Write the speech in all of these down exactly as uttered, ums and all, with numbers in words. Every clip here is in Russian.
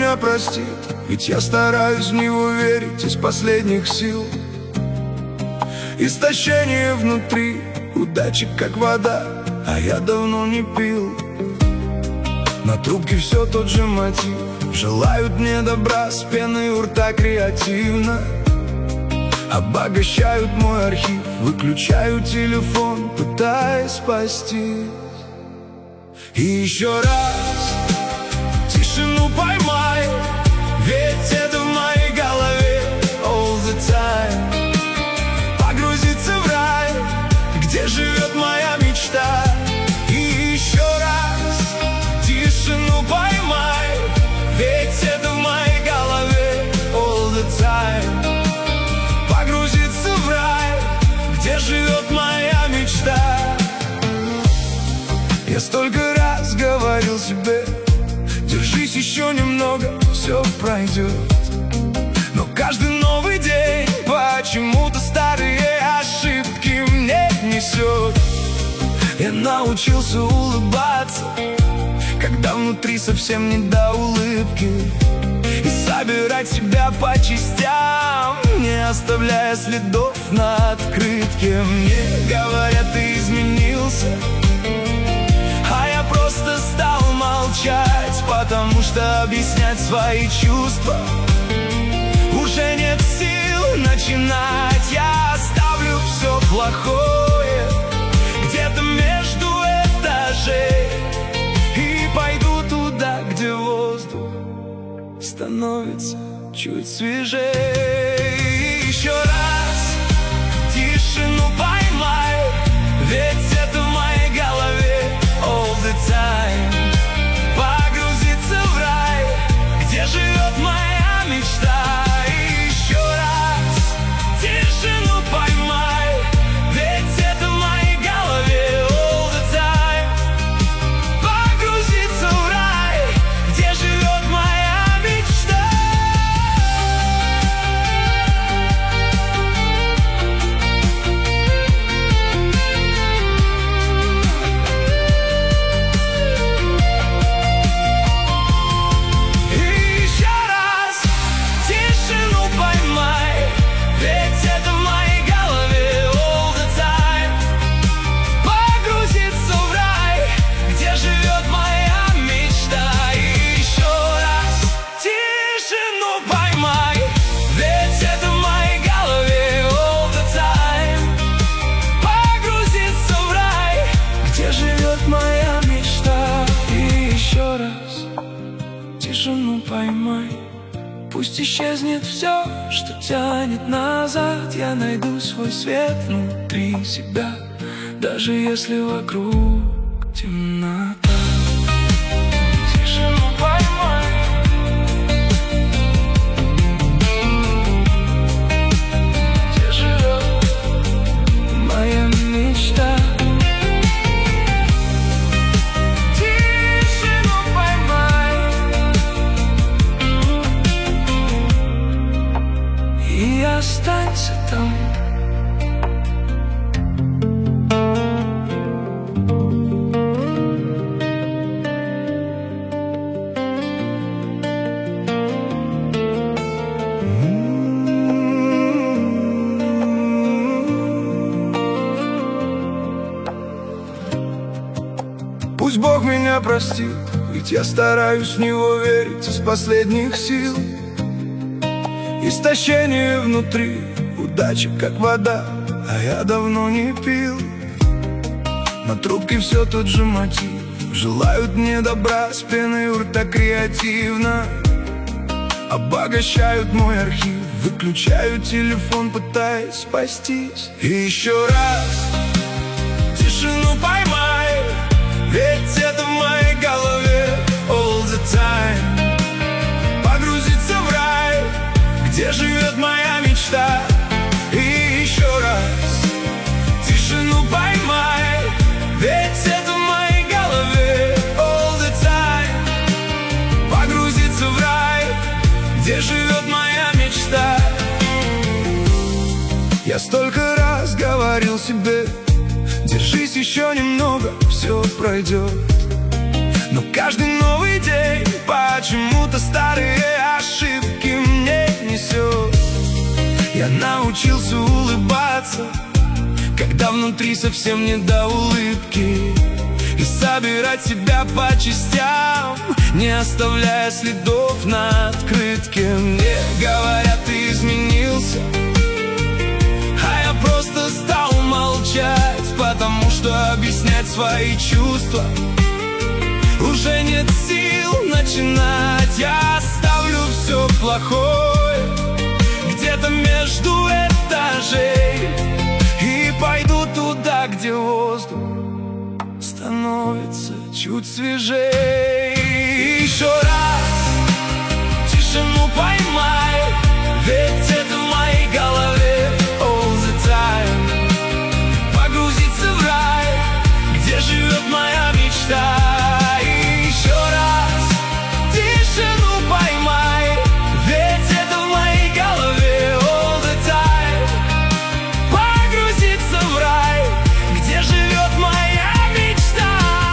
меня простит, ведь я стараюсь в него верить из последних сил. Истощение внутри, удачи как вода, а я давно не пил. На трубке все тот же мотив, желают мне добра, с пеной у рта креативно. Обогащают мой архив, выключаю телефон, пытаясь спасти. И еще раз тишину поймай, ведь это в моей голове all the time. Погрузиться в рай, где живет моя мечта. И еще раз тишину поймай, ведь это в моей голове all the time. Погрузиться в рай, где живет моя мечта. Я столько раз говорил себе, держись еще немного, все пройдет. Но каждый новый день почему-то старые ошибки мне несет. Я научился улыбаться, когда внутри совсем не до улыбки, и собирать себя по частям, не оставляя следов на открытке. Мне говорят, ты изменился, а я просто стал молчать, потому что объяснять свои чувства уже нет сил начинать. Я оставлю все плохое где-то между этажей и пойду туда, где воздух становится чуть свежее. Еще раз тишину поймай, ведь это в моей голове all the time. Погрузиться в рай, где живет моя мечта. И еще раз тишину поймай, ведь это в моей голове all the time. Погрузиться в рай, где живет моя мечта. Тишину поймай, пусть исчезнет все, что тянет назад. Я найду свой свет внутри себя, даже если вокруг темнота. Тишину поймай, где живет моя мечта. Останься там. Пусть Бог меня простит, ведь я стараюсь в Него верить из последних сил. Истощение внутри, удача как вода, а я давно не пил. На трубке все тот же мотив, желают мне добра, с пеной у рта креативно. Обогащают мой архив, выключаю телефон, пытаясь спастись. И еще раз тишину поймай, ведь это в моей голове all the time. Погрузиться в рай, где живет моя мечта. И еще раз тишину поймай, ведь это в моей голове all the time. Погрузиться в рай, где живет моя мечта. Я столько раз говорил себе, держись еще немного, все пройдет. Но Каждый новый день почему-то старые ошибки мне несет. Я научился улыбаться, когда внутри совсем не до улыбки, и собирать себя по частям, не оставляя следов на открытке. Мне говорят, ты изменился, а я просто стал молчать, потому что объяснять свои чувства уже нет сил начинать. Я оставлю все плохое где-то между этажей и пойду туда, где воздух становится чуть свежей. Еще раз тишину поймай, ведь это в моей голове. All the time погрузиться в рай, где живет моя мечта. И еще раз тишину поймай, ведь это в моей голове. All the time погрузиться в рай, где живет моя мечта.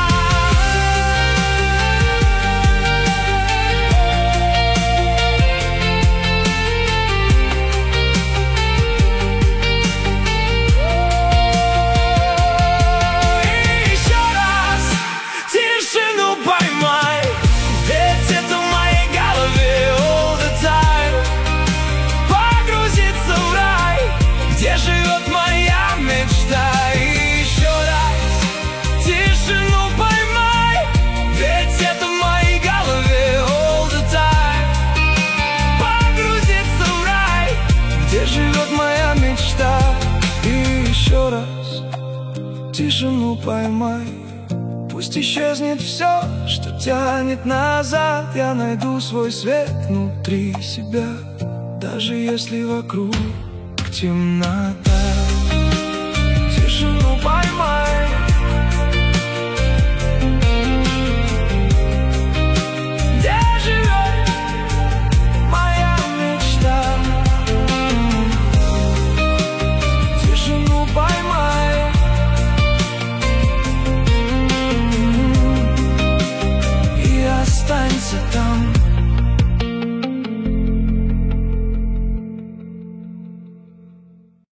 Тишину поймай, пусть исчезнет все, что тянет назад. Я найду свой свет внутри себя, даже если вокруг темнота.